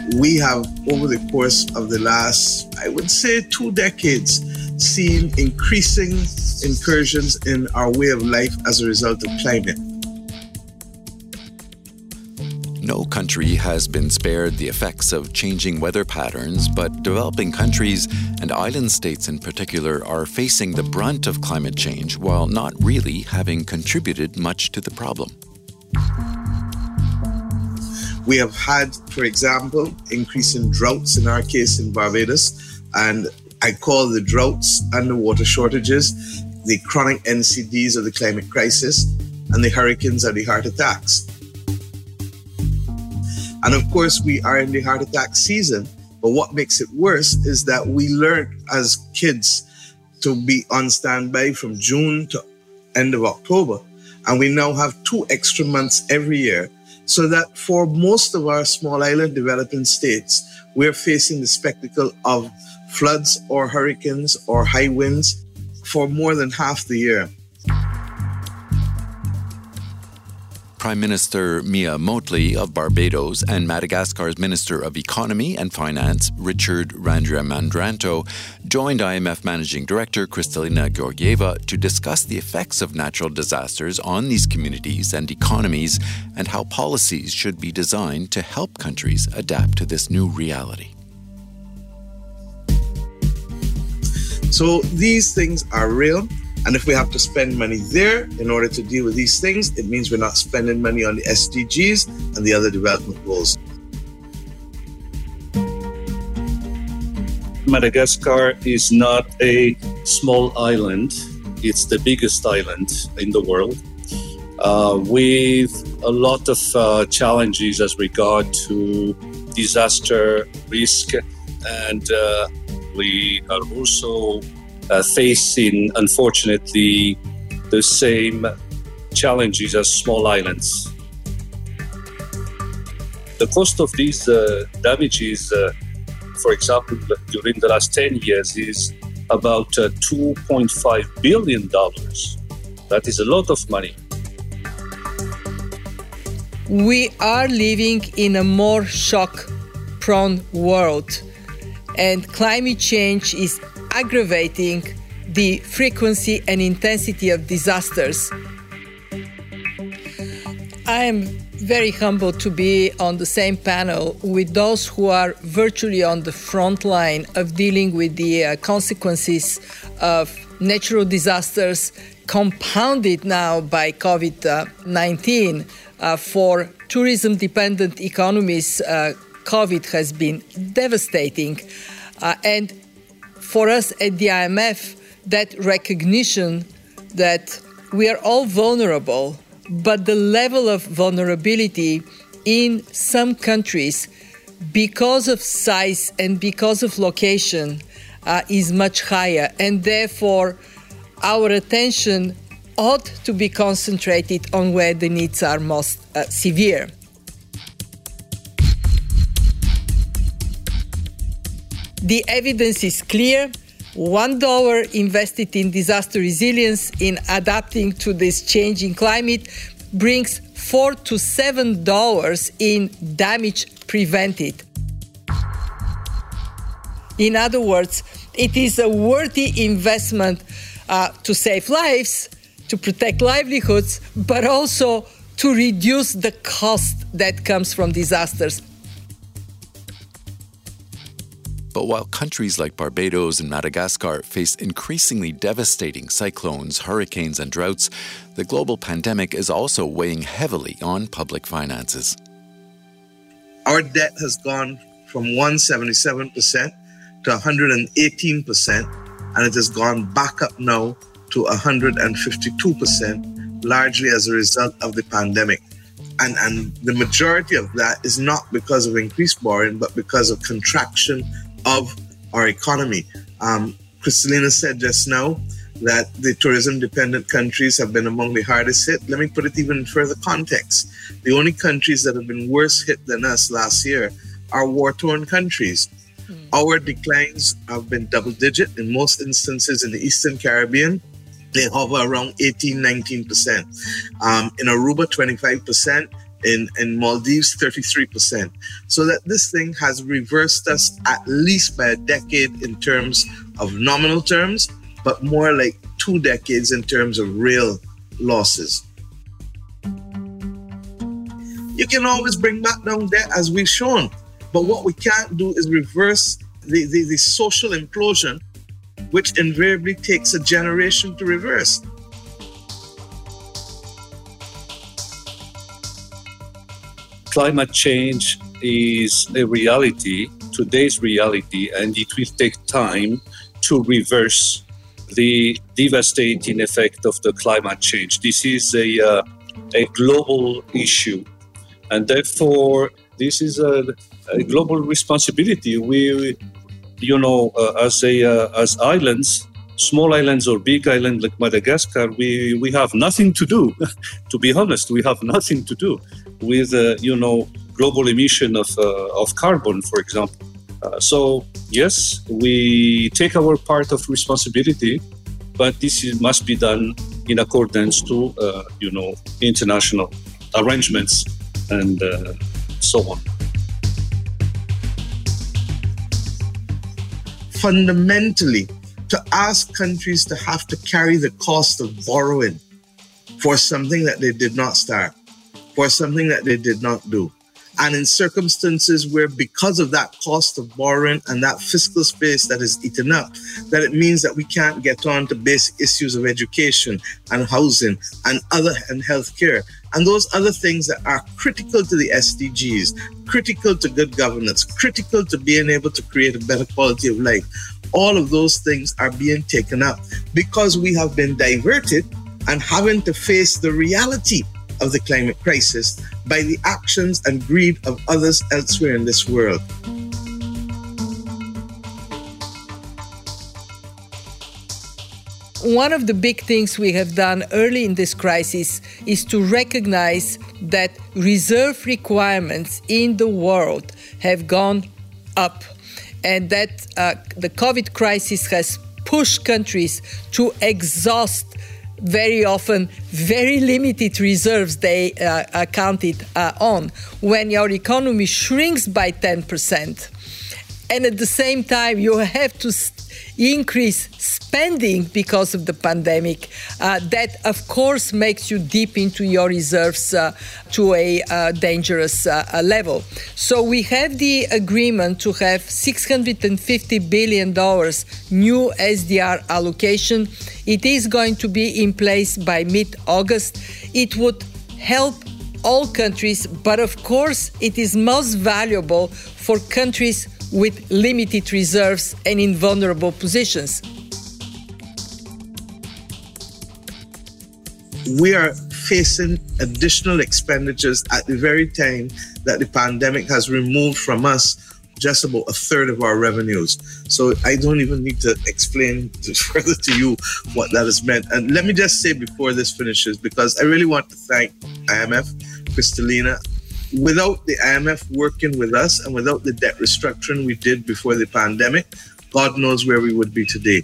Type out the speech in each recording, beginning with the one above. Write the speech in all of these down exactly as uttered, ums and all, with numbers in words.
we have, over the course of the last, I would say, two decades, seen increasing incursions in our way of life as a result of climate. No country has been spared the effects of changing weather patterns, but developing countries and island states in particular are facing the brunt of climate change while not really having contributed much to the problem. We have had, for example, increase in droughts, in our case in Barbados, and I call the droughts and the water shortages the chronic N C Ds of the climate crisis, and the hurricanes are the heart attacks. And of course, we are in the heart attack season, but what makes it worse is that we learned as kids to be on standby from June to end of October, and we now have two extra months every year, so that for most of our small island developing states, we're facing the spectacle of floods or hurricanes or high winds for more than half the year. Prime Minister Mia Mottley of Barbados and Madagascar's Minister of Economy and Finance, Richard Randriamandrato, joined I M F Managing Director Kristalina Georgieva to discuss the effects of natural disasters on these communities and economies and how policies should be designed to help countries adapt to this new reality. So these things are real. And if we have to spend money there in order to deal with these things, it means we're not spending money on the S D Gs and the other development goals. Madagascar is not a small island. It's the biggest island in the world, uh, with a lot of uh, challenges as regard to disaster risk. And uh, we are also Uh, facing, unfortunately, the same challenges as small islands. The cost of these uh, damages, uh, for example, during the last ten years is about uh, two point five billion dollars. That is a lot of money. We are living in a more shock-prone world, and climate change is aggravating the frequency and intensity of disasters. I am very humbled to be on the same panel with those who are virtually on the front line of dealing with the uh, consequences of natural disasters, compounded now by covid nineteen. Uh, for tourism-dependent economies, uh, COVID has been devastating. Uh, and for us at the I M F, that recognition that we are all vulnerable, but the level of vulnerability in some countries, because of size and because of location, uh, is much higher. And therefore, our attention ought to be concentrated on where the needs are most uh, severe. The evidence is clear. One dollar invested in disaster resilience, in adapting to this changing climate, brings four to seven dollars in damage prevented. In other words, it is a worthy investment uh, to save lives, to protect livelihoods, but also to reduce the cost that comes from disasters. But while countries like Barbados and Madagascar face increasingly devastating cyclones, hurricanes, and droughts, the global pandemic is also weighing heavily on public finances. Our debt has gone from one hundred seventy-seven percent to one hundred eighteen percent, and it has gone back up now to one hundred fifty-two percent, largely as a result of the pandemic. And, and the majority of that is not because of increased borrowing, but because of contraction of our economy. Um, Kristalina said just now that the tourism-dependent countries have been among the hardest hit. Let me put it even in further context. The only countries that have been worse hit than us last year are war-torn countries. Mm. Our declines have been double-digit. In most instances in the Eastern Caribbean, they hover around eighteen, nineteen percent. Um, in Aruba, twenty-five percent. In, in Maldives, thirty-three percent. So that this thing has reversed us at least by a decade in terms of nominal terms, but more like two decades in terms of real losses. You can always bring back down debt, as we've shown, but what we can't do is reverse the, the, the social implosion, which invariably takes a generation to reverse. Climate change is a reality, today's reality, and it will take time to reverse the devastating effect of the climate change. This is a, uh, a global issue, and therefore this is a, a global responsibility. We, you know, uh, as a uh, as islands, small islands or big island like Madagascar, we, we have nothing to do. To be honest, we have nothing to do with, uh, you know, global emission of uh, of carbon, for example. Uh, so, yes, we take our part of responsibility, but this is, must be done in accordance to, uh, you know, international arrangements and uh, so on. Fundamentally, to ask countries to have to carry the cost of borrowing for something that they did not start, for something that they did not do. And in circumstances where, because of that cost of borrowing and that fiscal space that is eaten up, that it means that we can't get on to basic issues of education and housing and other and healthcare and those other things that are critical to the S D Gs, critical to good governance, critical to being able to create a better quality of life. All of those things are being taken up because we have been diverted and having to face the reality of the climate crisis by the actions and greed of others elsewhere in this world. One of the big things we have done early in this crisis is to recognize that reserve requirements in the world have gone up, and that uh, the COVID crisis has pushed countries to exhaust very often very limited reserves they uh, are counted uh, on. When your economy shrinks by ten percent, and at the same time you have to st- increase spending because of the pandemic, uh, that of course makes you dip into your reserves uh, to a uh, dangerous uh, level. So we have the agreement to have six hundred fifty billion dollars new S D R allocation. It is going to be in place by mid-August. It would help all countries, but of course it is most valuable for countries with limited reserves and in vulnerable positions. We are facing additional expenditures at the very time that the pandemic has removed from us just about a third of our revenues. So I don't even need to explain further to you what that has meant. And let me just say before this finishes, because I really want to thank I M F, Kristalina. Without the I M F working with us and without the debt restructuring we did before the pandemic, God knows where we would be today.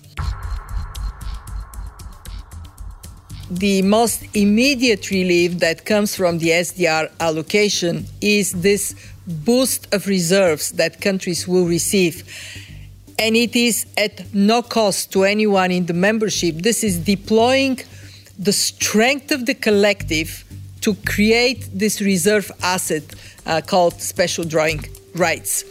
The most immediate relief that comes from the S D R allocation is this boost of reserves that countries will receive. And it is at no cost to anyone in the membership. This is deploying the strength of the collective to create this reserve asset uh, called special drawing rights.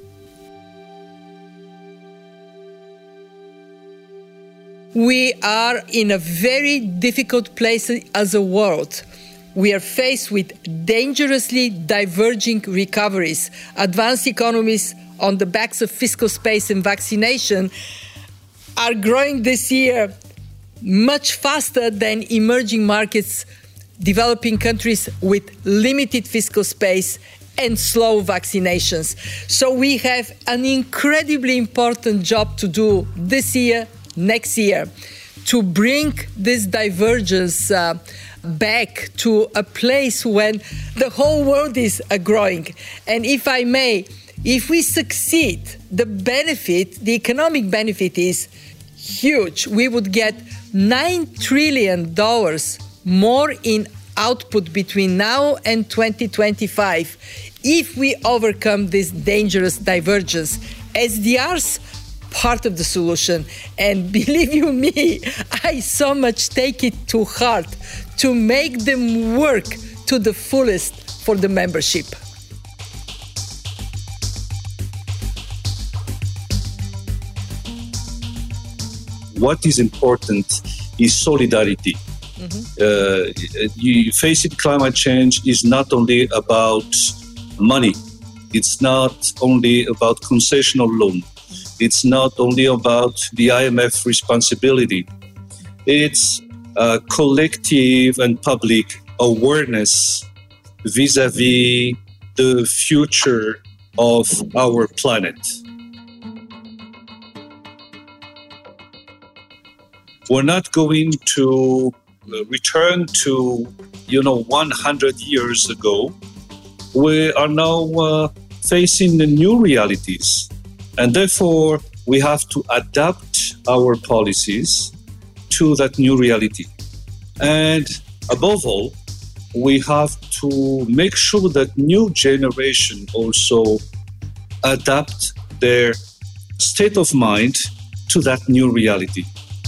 We are in a very difficult place as a world. We are faced with dangerously diverging recoveries. Advanced economies on the backs of fiscal space and vaccination are growing this year much faster than emerging markets, developing countries with limited fiscal space and slow vaccinations. So we have an incredibly important job to do this year, next year, to bring this divergence uh, back to a place when the whole world is uh, growing. And if I may, if we succeed, the benefit, the economic benefit is huge. We would get nine trillion dollars more in output between now and twenty twenty-five. If we overcome this dangerous divergence, S D Rs, part of the solution. And believe you me, I so much take it to heart to make them work to the fullest for the membership. What is important is solidarity. Mm-hmm. Uh, you, facing climate change is not only about money. It's not only about concessional loan. It's not only about the I M F responsibility. It's a collective and public awareness vis-a-vis the future of our planet. We're not going to return to, you know, one hundred years ago. We are now uh, facing the new realities. And therefore, we have to adapt our policies to that new reality. And above all, we have to make sure that new generation also adapt their state of mind to that new reality.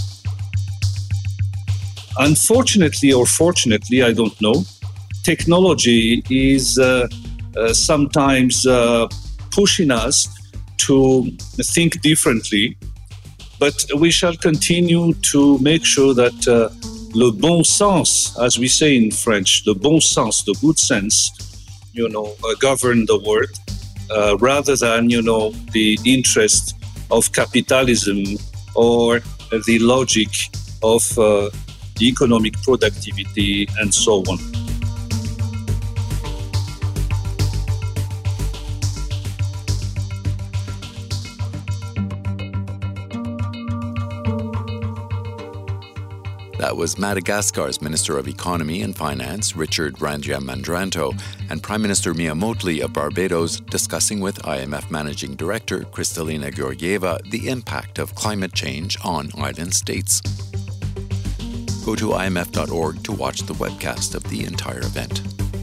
Unfortunately or fortunately, I don't know, technology is uh, uh, sometimes uh, pushing us to think differently, but we shall continue to make sure that uh, le bon sens, as we say in French, the bon sens, the good sense, you know, uh, govern the world, uh, rather than, you know, the interest of capitalism or the logic of uh, economic productivity and so on. That was Madagascar's Minister of Economy and Finance, Richard Randriamandrantho, and Prime Minister Mia Mottley of Barbados discussing with I M F Managing Director Kristalina Georgieva the impact of climate change on island states. Go to I M F dot org to watch the webcast of the entire event.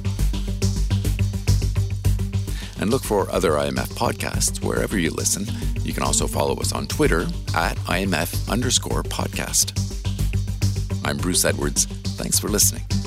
And look for other I M F podcasts wherever you listen. You can also follow us on Twitter at I M F underscore podcast. I'm Bruce Edwards. Thanks for listening.